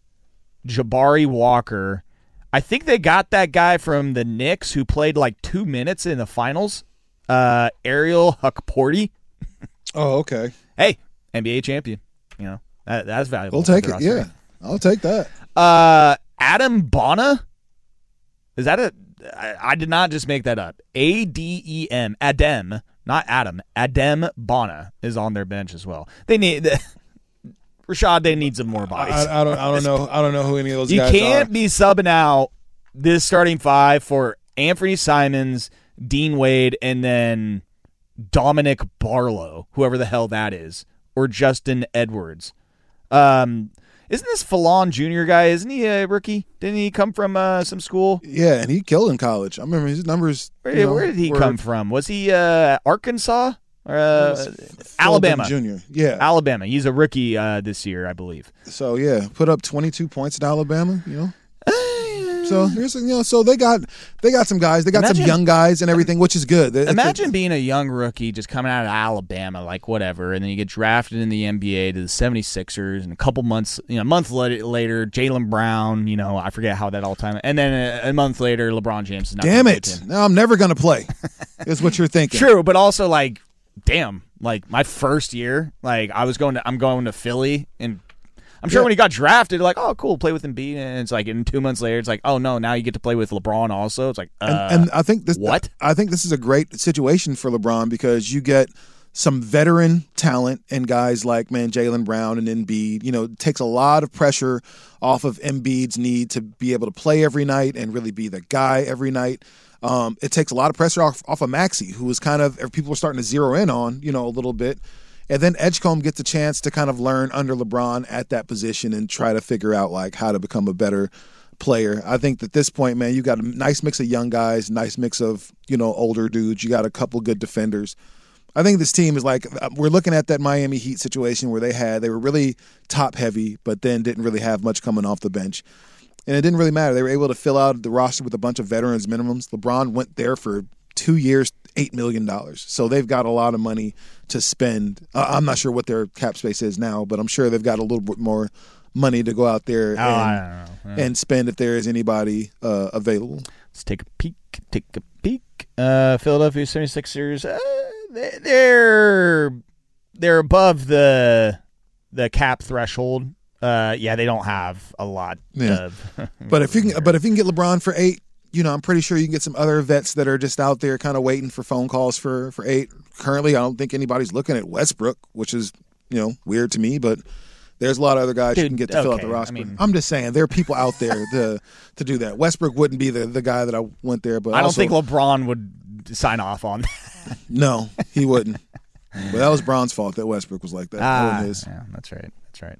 Jabari Walker. I think they got that guy from the Knicks who played like two minutes in the finals. Uh, Ariel Hukporti. Oh, okay. Hey, N B A champion. You know, that, that's valuable. We'll take for it. the roster. Yeah, I'll take that. Uh, Adam Bonner. Is that a? I, I did not just make that up. A D E M. Adem, not Adam. Adem Bonner is on their bench as well. They need Rashad. They need some more bodies. I, I don't. I don't know. I don't know who any of those You guys can't are. be subbing out this starting five for Anthony Simons, Dean Wade, and then Dominic Barlow, whoever the hell that is, or Justin Edwards. Um, isn't this Fallon Junior guy? Isn't he a rookie? Didn't he come from uh, some school? Yeah, and he killed in college. I remember his numbers. Where, you know, where did he were- come from? Was he uh, Arkansas or uh, Alabama? Junior. Yeah. Alabama. He's a rookie uh, this year, I believe. So yeah, put up twenty-two points at Alabama. You know. So here's you know, so they got they got some guys, they got Imagine- some young guys and everything, which is good. It's a- Imagine being a young rookie just coming out of Alabama, like whatever, and then you get drafted in the N B A to the seventy-sixers, and a couple months, you know, a month la- later, Jaylen Brown, you know, I forget how that all time, and then a, a month later, LeBron James is not damn gonna it! pick him. Now I'm never gonna play. Is what you're thinking? True, but also like, damn, like my first year, like I was going to, I'm going to Philly, and I'm sure Yeah. when he got drafted, like, oh, cool, play with Embiid, and it's like, in two months later, it's like, oh no, now you get to play with LeBron also. It's like, uh, and, and I think this what? I think this is a great situation for LeBron because you get some veteran talent and guys like man Jaylen Brown and Embiid. You know, it takes a lot of pressure off of Embiid's need to be able to play every night and really be the guy every night. Um, it takes a lot of pressure off off of Maxey, who was kind of people were starting to zero in on, you know, a little bit. And then Edgecombe gets a chance to kind of learn under LeBron at that position and try to figure out like how to become a better player. I think at this point, man, you got a nice mix of young guys, nice mix of, you know, older dudes. You got a couple good defenders. I think this team is like, we're looking at that Miami Heat situation where they had, they were really top heavy, but then didn't really have much coming off the bench. And it didn't really matter. They were able to fill out the roster with a bunch of veterans minimums. LeBron went there for two years, eight million dollars. So they've got a lot of money to spend. Uh, I'm not sure what their cap space is now, but I'm sure they've got a little bit more money to go out there and, oh, I don't know. Yeah. and spend if there is anybody uh, available. Let's take a peek. Take a peek. Uh, Philadelphia seventy-sixers. Uh, they- they're they're above the the cap threshold. Uh, yeah, they don't have a lot Yeah. of. But if you can, but if you can get LeBron for eight, you know, I'm pretty sure you can get some other vets that are just out there kind of waiting for phone calls for, for eight. Currently, I don't think anybody's looking at Westbrook, which is, you know, weird to me, but there's a lot of other guys Dude, you can get to fill out okay, the roster. I mean- I'm just saying there are people out there to to do that. Westbrook wouldn't be the, the guy that I went there, but I don't also- think LeBron would sign off on that. no, he wouldn't. But that was Bron's fault that Westbrook was like that. That Ah, wasn't his. yeah, that's right. That's right.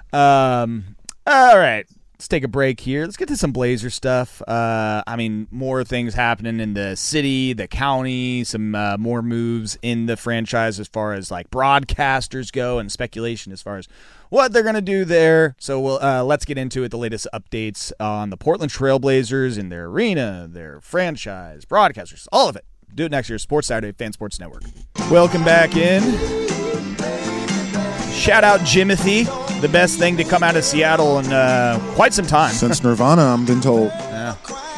Um, all right. Let's take a break here. Let's get to some Blazer stuff. Uh, I mean, more things happening in the city, the county, some uh, more moves in the franchise as far as like broadcasters go and speculation as far as what they're going to do there. So we'll, uh, let's get into it. The latest updates on the Portland Trailblazers and their arena, their franchise, broadcasters, all of it. Do it next year. Sports Saturday, Fan Sports Network. Welcome back in. Shout out Jimothy, the best thing to come out of Seattle in uh, quite some time. Since Nirvana, I've been told. Yeah.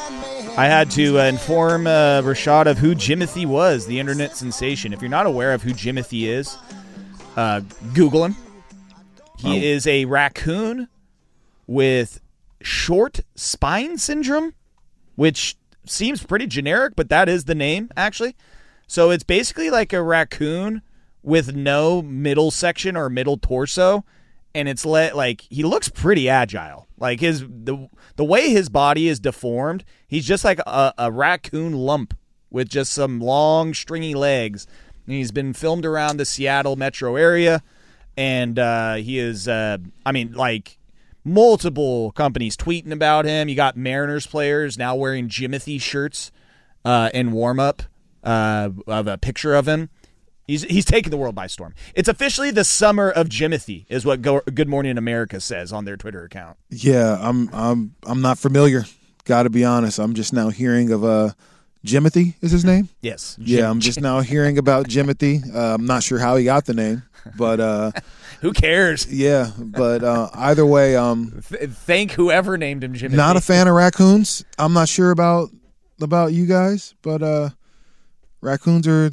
I had to uh, inform uh, Rashad of who Jimothy was, the internet sensation. If you're not aware of who Jimothy is, uh, Google him. He Oh. is a raccoon with short spine syndrome, which seems pretty generic, but that is the name, actually. So it's basically like a raccoon with no middle section or middle torso, and it's let like he looks pretty agile. Like his the the way his body is deformed, he's just like a, a raccoon lump with just some long stringy legs. And he's been filmed around the Seattle metro area, and uh, he is uh, I mean like multiple companies tweeting about him. You got Mariners players now wearing Jimothy shirts uh, in warm up uh, of a picture of him. He's he's taking the world by storm. It's officially the summer of Jimothy, is what Go, Good Morning America says on their Twitter account. Yeah, I'm I'm I'm not familiar. Got to be honest. I'm just now hearing of uh, Jimothy is his name. Yes. Yeah, Jim- I'm just now hearing about Jimothy. Uh, I'm not sure how he got the name, but uh, Who cares? yeah. But uh, either way, um, Th- thank whoever named him Jimothy. not a fan of raccoons. I'm not sure about about you guys, but uh, raccoons are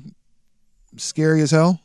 scary as hell.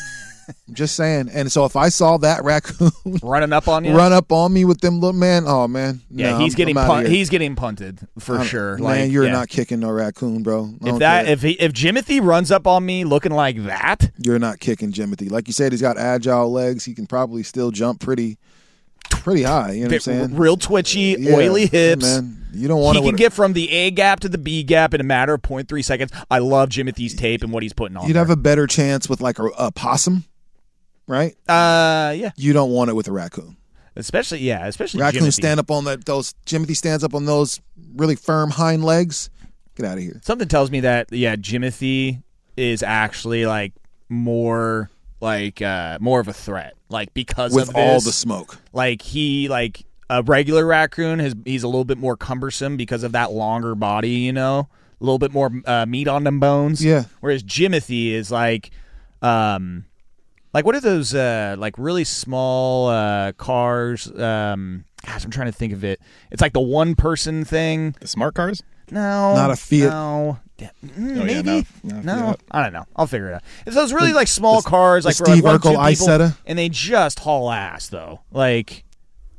Just saying. And so if I saw that raccoon Running up on you. run up on me with them little man, oh man, Yeah, no, he's I'm- getting I'm outta pun- here. he's getting punted for I'm- sure. Man, Like, you're yeah. not kicking no raccoon, bro. I If don't that care. if he, if Jimothy runs up on me looking like that, You're not kicking Jimothy. Like you said, he's got agile legs. He can probably still jump pretty, pretty high. You know what I'm bit- saying? real twitchy, Yeah, oily hips. man. You don't want He to. can get from the A gap to the B gap in a matter of zero point three seconds. I love Jimothy's tape and what he's putting on. You'd there. have a better chance with like a, a possum, right? uh, yeah, You don't want it with a raccoon. especially yeah, especially Raccoons Jimothy. stand up on that. Those Jimothy stands up on those really firm hind legs. Get out of here. Something tells me that yeah, Jimothy is actually like more like uh more of a threat, like because With of all this. the smoke. Like he like a regular raccoon has he's a little bit more cumbersome because of that longer body, you know, a little bit more uh, meat on them bones. Yeah. Whereas Jimothy is like, um, like what are those uh like really small uh cars? Um, gosh, I'm trying to think of it. It's like the one person thing. The smart cars? No, Not a Fiat. No, Yeah, mm, Oh, yeah, maybe. no, no, no, Fiat. I don't know. I'll figure it out. It's those really The- like small the- cars, the like, for, like Steve one, two Urkel people, Isetta? and they just haul ass though. Like,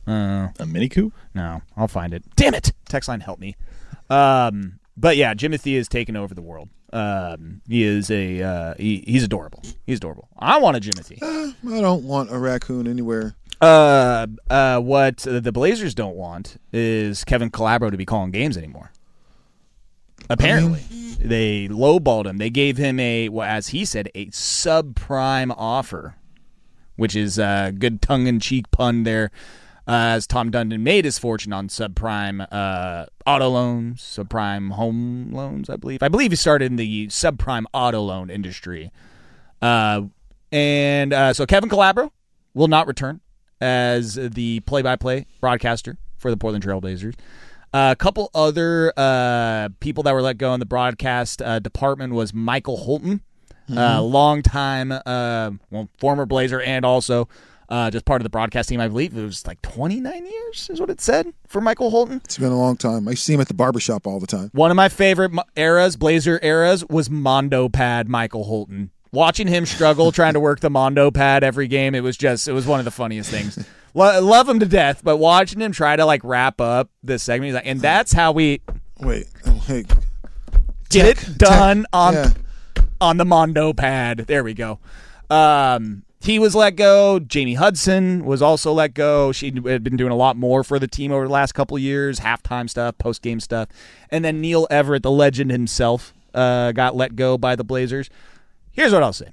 Uh, A Mini Coupe? no, I'll find it. Damn it! Text line, help me. Um, but yeah, Jimothy has taken over the world. Um, he is a uh, he, he's adorable. He's adorable. I want a Jimothy. Uh, I don't want a raccoon anywhere. Uh, uh, what the Blazers don't want is Kevin Calabro to be calling games anymore. Apparently, I mean, they lowballed him. They gave him a, well, as he said, a subprime offer, which is a good tongue-in-cheek pun there, uh, as Tom Dundon made his fortune on subprime uh, auto loans, subprime home loans, I believe. I believe he started in the subprime auto loan industry. Uh, and uh, so Kevin Calabro will not return as the play-by-play broadcaster for the Portland Trail Blazers. Uh, a couple other uh, people that were let go in the broadcast uh, department was Michael Holton, mm-hmm. uh, longtime, uh, well, former Blazer and also uh, just part of the broadcast team, I believe. It was like twenty-nine years is what it said for Michael Holton. It's been a long time. I see him at the barbershop all the time. One of my favorite eras, Blazer eras, was Mondo Pad Michael Holton. Watching him struggle trying to work the Mondo Pad every game, it was just, it was one of the funniest things. Lo- love him to death, but watching him try to like wrap up this segment, he's like, and that's how we wait, oh, hey, get tech, it done tech, on yeah. on the Mondo Pad. There we go. Um, he was let go. Jamie Hudson was also let go. She had been doing a lot more for the team over the last couple of years, halftime stuff, post game stuff, and then Neil Everett, the legend himself, uh, got let go by the Blazers. Here's what I'll say.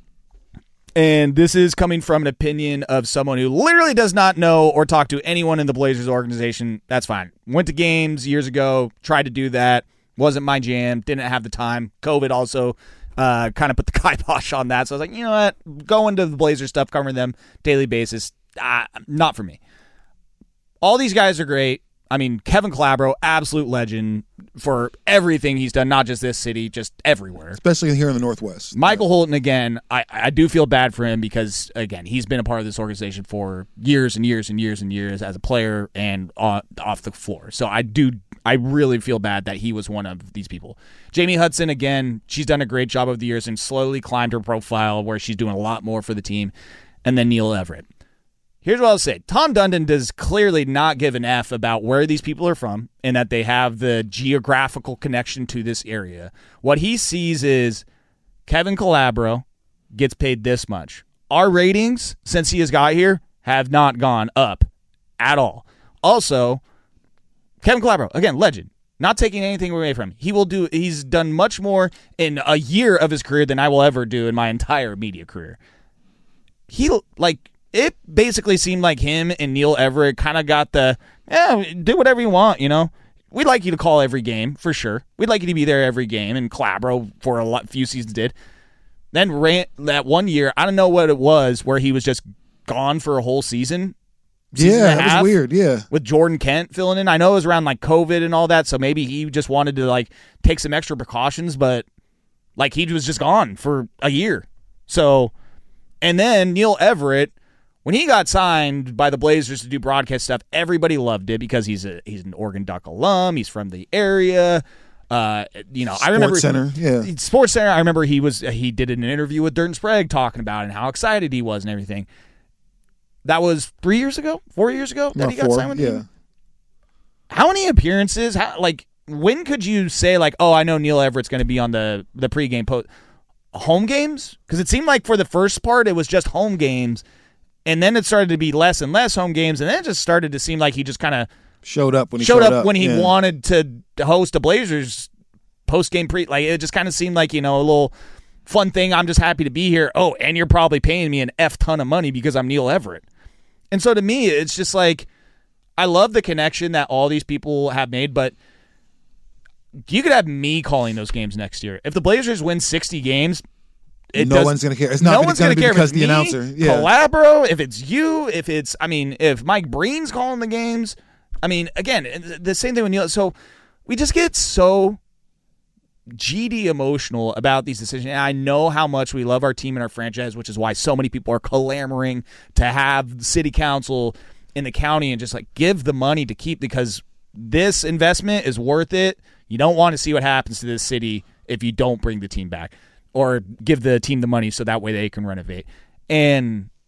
And this is coming from an opinion of someone who literally does not know or talk to anyone in the Blazers organization. That's fine. Went to games years ago, tried to do that. Wasn't my jam. Didn't have the time. COVID also uh, kind of put the kibosh on that. So I was like, you know what? Going to the Blazers stuff, covering them daily basis, uh, not for me. All these guys are great. I mean, Kevin Calabro, absolute legend for everything he's done, not just this city, just everywhere. Especially here in the Northwest. Michael Holton, again, I, I do feel bad for him because, again, he's been a part of this organization for years and years and years and years as a player and uh, off the floor. So I do, I really feel bad that he was one of these people. Jamie Hudson, again, she's done a great job over the years and slowly climbed her profile where she's doing a lot more for the team. And then Neil Everett. Here's what I'll say. Tom Dundon does clearly not give an F about where these people are from and that they have the geographical connection to this area. What he sees is Kevin Calabro gets paid this much. Our ratings, since he has got here, have not gone up at all. Also, Kevin Calabro, again, legend. Not taking anything away from him. He will do. He's done much more in a year of his career than I will ever do in my entire media career. He, like... It basically seemed like him and Neil Everett kind of got the, yeah, do whatever you want, you know. We'd like you to call every game, for sure. We'd like you to be there every game, and Calabro for a lot, few seasons did. Then ran, that one year, I don't know what it was, where he was just gone for a whole season. season Yeah, it was weird, yeah. With Jordan Kent filling in. I know it was around like COVID and all that, so maybe he just wanted to like take some extra precautions, but like he was just gone for a year. So, and then Neil Everett, when he got signed by the Blazers to do broadcast stuff, everybody loved it because he's a he's an Oregon Duck alum. He's from the area. Uh, you know, Sports I remember Center, yeah, Sports Center. I remember he was he did an interview with Durden Sprague talking about it and how excited he was and everything. That was three years ago, four years ago that Not he got four, signed with yeah. him. How many appearances? How, like when could you say like, oh, I know Neil Everett's going to be on the the pregame post home games? Because it seemed like for the first part it was just home games. And then it started to be less and less home games, and then it just started to seem like he just kind of showed up when he showed, showed up, up when he yeah. wanted to host a Blazers post game pre. Like it just kind of seemed like, you know, a little fun thing. I'm just happy to be here. Oh, and you're probably paying me an F ton of money because I'm Neil Everett. And so to me, it's just like I love the connection that all these people have made, but you could have me calling those games next year if the Blazers win sixty games. It no does, one's going to care. It's not no going one's to gonna be care because if it's the me, announcer. Yeah. Calabro, if it's you, if it's, I mean, if Mike Breen's calling the games. I mean, again, the same thing with Neil. So we just get so G D emotional about these decisions. And I know how much we love our team and our franchise, which is why so many people are clamoring to have the city council in the county and just like give the money to keep, because this investment is worth it. You don't want to see what happens to this city if you don't bring the team back or give the team the money so that way they can renovate. And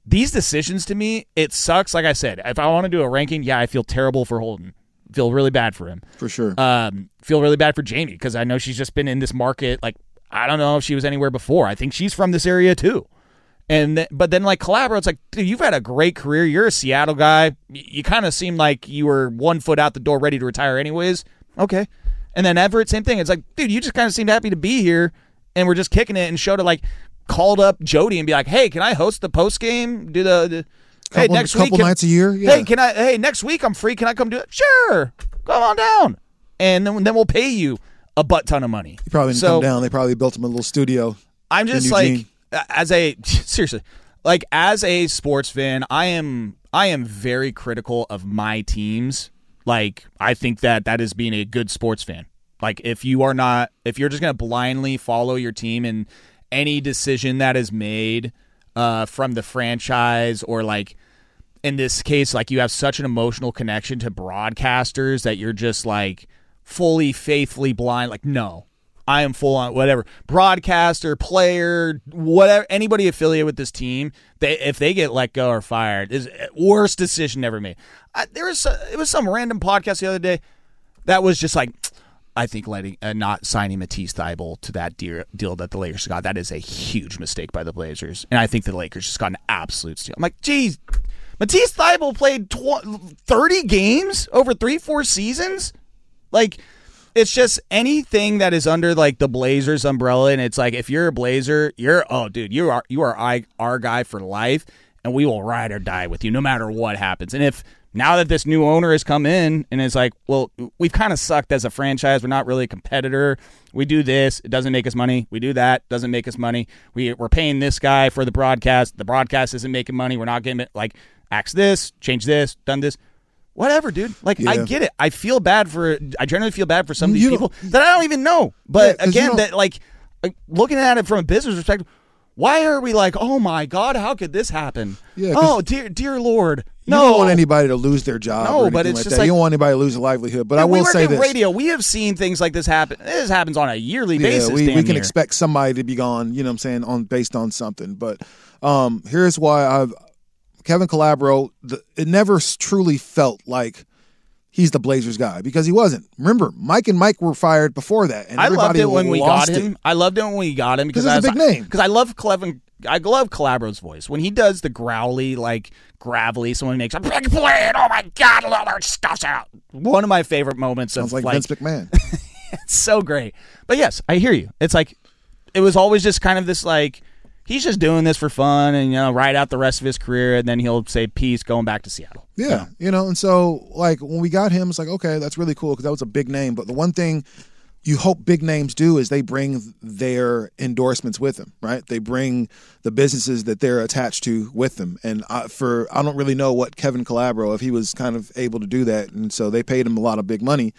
these decisions to me, it sucks. Like I said, if I want to do a ranking, yeah, I feel terrible for Holden. Feel really bad for him. For sure. Um, feel really bad for Jamie because I know she's just been in this market. Like, I don't know if she was anywhere before. I think she's from this area too. And th- But then, like, Calabro, it's like, dude, you've had a great career. You're a Seattle guy. Y- you kind of seem like you were one foot out the door ready to retire anyways. Okay. And then Everett, same thing. It's like, dude, you just kind of seemed happy to be here, and we're just kicking it, and showed it, like, called up Jody and be like, hey, can I host the post game? Do the, the couple, hey next couple week can, nights a year. Yeah. Hey, can I? Hey, next week I'm free. Can I come do it? Sure, come on down, and then then we'll pay you a butt ton of money. He probably didn't so, come down. They probably built him a little studio. I'm just like, as a seriously, like as a sports fan, I am I am very critical of my teams. Like, I think that that is being a good sports fan. Like, if you are not, if you're just going to blindly follow your team and any decision that is made uh, from the franchise, or like in this case, like you have such an emotional connection to broadcasters that you're just like fully, faithfully blind. Like, no, I am full on whatever broadcaster, player, whatever, anybody affiliated with this team. They, if they get let go or fired, is worst decision ever made. I, there was it was some random podcast the other day that was just like, I think letting uh, not signing Matisse Thybulle to that deal, deal that the Lakers got, that is a huge mistake by the Blazers, and I think the Lakers just got an absolute steal. I'm like, geez, Matisse Thybulle played tw- thirty games over three, four seasons. Like, it's just anything that is under like the Blazers umbrella, and it's like, if you're a Blazer, you're oh, dude, you are you are our, our guy for life, and we will ride or die with you no matter what happens. And if now that this new owner has come in and is like, well, we've kind of sucked as a franchise. We're not really a competitor. We do this. It doesn't make us money. We do that. Doesn't make us money. We, we're paying this guy for the broadcast. The broadcast isn't making money. We're not getting it. Like, axe this, change this, done this. Whatever, dude. Like, yeah. I get it. I feel bad for, I generally feel bad for some of these you people that I don't even know. But yeah, again, that like, looking at it from a business perspective, why are we like, oh my God, how could this happen? Yeah, oh, dear dear Lord. You No. don't want anybody to lose their job. No, or but anything it's like just that. like- You don't want anybody to lose a livelihood. But Dude, I will we work say in this: radio. We have seen things like this happen. This happens on a yearly yeah, basis. we, damn we can near. expect somebody to be gone. You know what I'm saying? On based on something. But um, here's why I've Kevin Calabro. The, it never s- truly felt like he's the Blazers guy, because he wasn't. Remember, Mike and Mike were fired before that, and I loved everybody it when we got lost him. it. I loved it when we got him because Because I he's a was- big name. Because I love Clevin. I love Calabro's voice when he does the growly, like gravelly. Someone makes a big play. Oh my God, all our stuff's out. One of my favorite moments Sounds of like, Vince McMahon. It's so great. But yes, I hear you. It's like, it was always just kind of this like, he's just doing this for fun and, you know, ride out the rest of his career, and then he'll say peace going back to Seattle. Yeah, You know? you know, and so like when we got him, it's like, okay, that's really cool because that was a big name. But the one thing you hope big names do is they bring their endorsements with them, right? They bring the businesses that they're attached to with them. And I, for I don't really know what Kevin Calabro, if he was kind of able to do that, and so they paid him a lot of big money.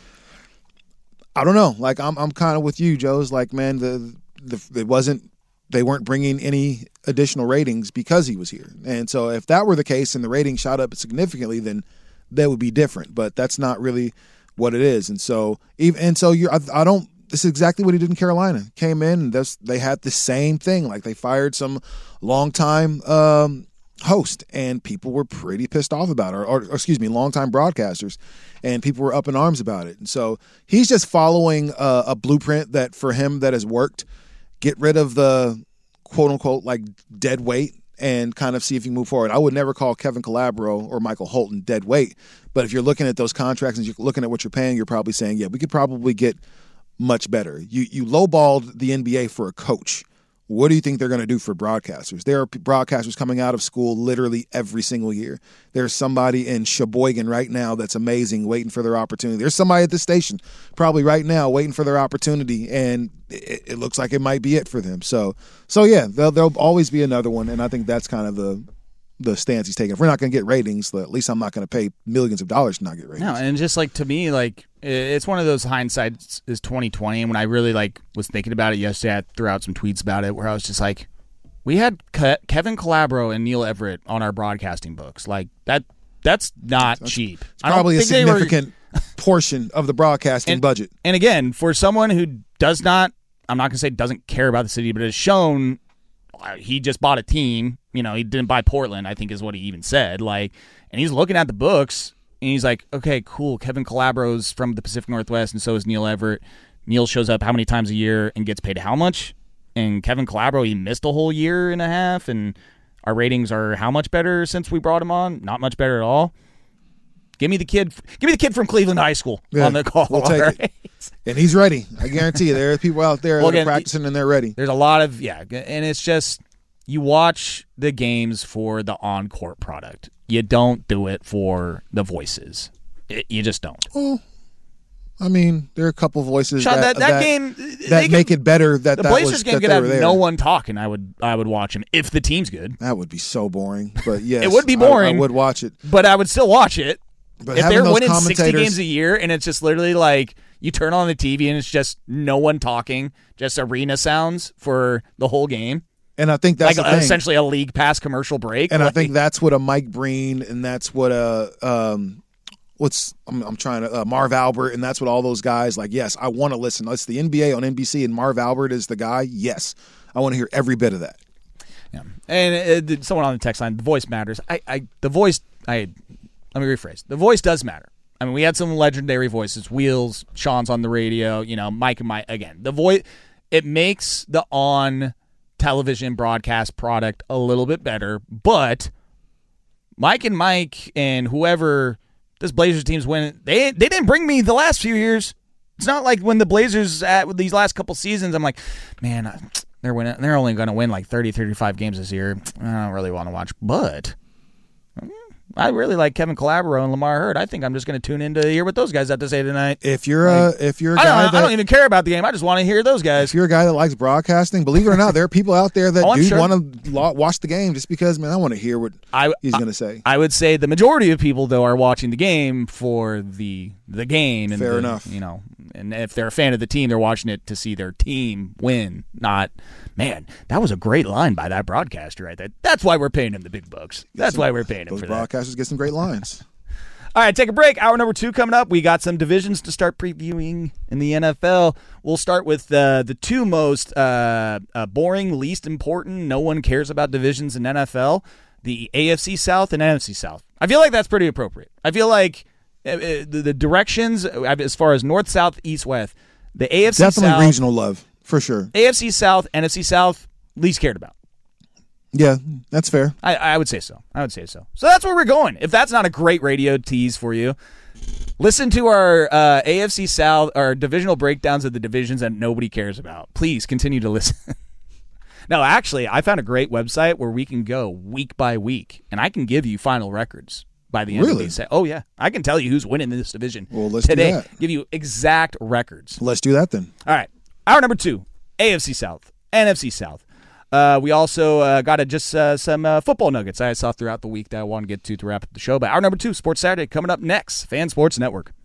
I don't know. Like I'm, I'm kind of with you, Joe's. Like, man, the the it wasn't. They weren't bringing any additional ratings because he was here. And so if that were the case and the ratings shot up significantly, then that would be different. But that's not really what it is. And so even and so you I, I don't this is exactly what he did in Carolina. Came in and that's, they had the same thing. Like they fired some longtime um, host and people were pretty pissed off about it. Or, or excuse me, longtime broadcasters, and people were up in arms about it. And so he's just following a, a blueprint that for him that has worked. Get rid of the quote unquote like dead weight and kind of see if you move forward. I would never call Kevin Calabro or Michael Holton dead weight, but if you're looking at those contracts and you're looking at what you're paying, you're probably saying, yeah, we could probably get much better. You you lowballed the N B A for a coach. What do you think they're going to do for broadcasters? There are broadcasters coming out of school literally every single year. There's somebody in Sheboygan right now that's amazing, waiting for their opportunity. There's somebody at the station probably right now waiting for their opportunity, and it, it looks like it might be it for them. So, so yeah, there'll, there'll always be another one, and I think that's kind of the the stance he's taking. If we're not going to get ratings, at least I'm not going to pay millions of dollars to not get ratings. No, and just like to me, like it's one of those hindsight is twenty twenty. And when I really like was thinking about it yesterday, I threw out some tweets about it where I was just like, we had Ke- Kevin Calabro and Neil Everett on our broadcasting books. Like that, that's not that's, cheap. It's probably a significant were, portion of the broadcasting and, budget. And again, for someone who does not, I'm not going to say doesn't care about the city, but has shown uh, he just bought a team. You know, he didn't buy Portland, I think is what he even said. Like, and he's looking at the books, and he's like, okay, cool. Kevin Calabro's from the Pacific Northwest, and so is Neil Everett. Neil shows up how many times a year and gets paid how much? And Kevin Calabro, he missed a whole year and a half, and our ratings are how much better since we brought him on? Not much better at all. Give me the kid. Give me the kid from Cleveland High School Yeah, on the call. we'll take right? it. And he's ready. I guarantee you, there are people out there Well, that again, are practicing and they're ready. There's a lot of yeah, and it's just you watch the games for the on-court product. You don't do it for the voices. It, you just don't. Well, I mean, there are a couple voices Sean, that, that, that, that game that could, make it better. That the that Blazers was, game that could they have were there. no one talking. I would I would watch him if the team's good. That would be so boring. But yes, It would be I- boring. I, would watch it. But I would still watch it. But If having they're those winning sixty commentators- games a year and it's just literally like you turn on the T V and it's just no one talking, just arena sounds for the whole game, and I think that's like the thing. essentially a league pass commercial break. And like, I think that's what a Mike Breen and that's what a um, what's I'm, I'm trying to uh, Marv Albert and that's what all those guys like. Yes, I want to listen. It's the N B A on N B C and Marv Albert is the guy. Yes, I want to hear every bit of that. Yeah. And uh, someone on the text line, the voice matters. I, I, the voice. I let me rephrase. The voice does matter. I mean, we had some legendary voices. Wheels, Sean's on the radio. You know, Mike and Mike again. The voice. It makes the on television broadcast product a little bit better, but Mike and Mike and whoever this Blazers team's win, they they didn't bring me the last few years. It's not like when the Blazers at these last couple seasons, I'm like, man, I, they're winning. They're only going to win like thirty, thirty-five games this year. I don't really want to watch, but I really like Kevin Calabro and Lamar Hurd. I think I'm just going to tune in to hear what those guys have to say tonight. If you're a if you're a I guy don't, that I don't even care about the game. I just want to hear those guys. if you're a guy that likes broadcasting, believe it or not, there are people out there that Oh, I'm do sure. want to lo- watch the game just because, man, I want to hear what I, he's I- going to say. I would say the majority of people, though, are watching the game for the the game. And Fair the- enough. You know, and if they're a fan of the team, they're watching it to see their team win. Not, man, that was a great line by that broadcaster right there. That's why we're paying him the big bucks. That's why we're paying him Those for that. broadcasters get some great lines. All right, take a break. Hour number two coming up. We got some divisions to start previewing in the N F L. We'll start with uh, the two most uh, uh, boring, least important, no one cares about divisions in N F L, the A F C South and N F C South. I feel like that's pretty appropriate. I feel like uh, uh, the, the directions, uh, as far as north, south, east, west, the A F C Definitely South, regional love, for sure. A F C South, N F C South, least cared about. Yeah, that's fair. I, I would say so. I would say so. So that's where we're going. If that's not a great radio tease for you, listen to our uh, A F C South, our divisional breakdowns of the divisions that nobody cares about. Please continue to listen. No, actually, I found a great website where we can go week by week, and I can give you final records by the end Really? of these. Oh, yeah. I can tell you who's winning this division Well, let's do today. that. Give you exact records. Let's do that then. All right. Hour number two, A F C South, N F C South. Uh, we also uh, got a, just uh, some uh, football nuggets I saw throughout the week that I want to get to to wrap up the show. But hour number two, Sports Saturday, coming up next. Fan Sports Network.